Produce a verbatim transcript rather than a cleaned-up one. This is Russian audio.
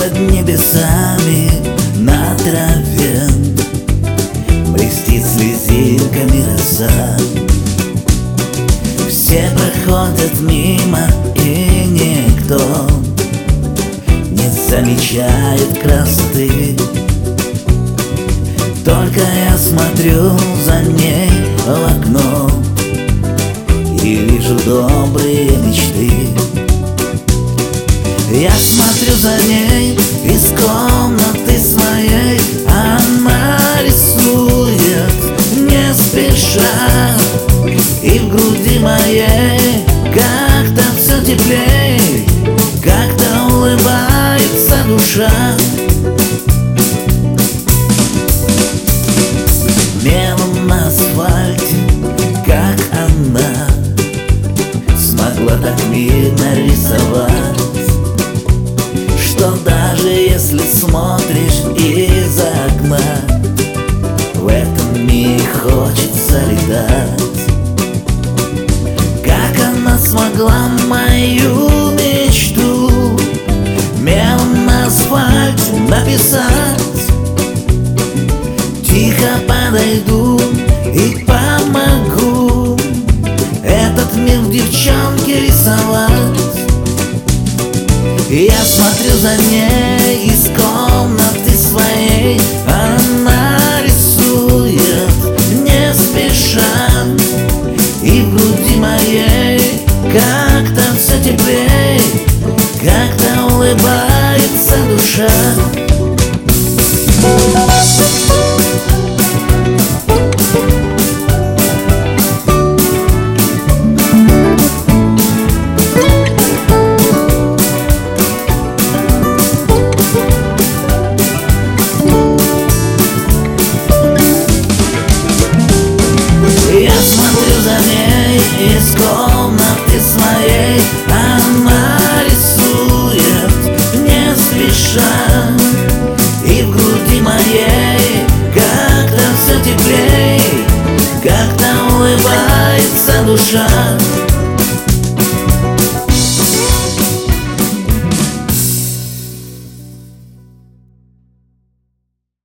Под небесами на траве блестит слезинками роса. Все проходят мимо, и никто не замечает красоты. Только я смотрю за ней в окно и вижу добрые мечты. Я смотрю за ней из комнаты своей, она рисует не спеша, и в груди моей как-то все теплей, как-то улыбается душа. Мелом на асфальте, как она смогла так мирно рисовать, что даже если смотришь из окна, в этом мире хочется летать. Как она смогла мою мечту мелом на асфальте написать? Тихо подойду и помогу этот мир в девчонке рисовать. Я смотрю за ней из комнаты своей, она рисует не спеша, и в груди моей как-то все теплей, как-то улыбается душа. Я смотрю за ней из комнаты своей, она рисует не спеша, и в груди моей как-то все теплей, как-то улыбается душа.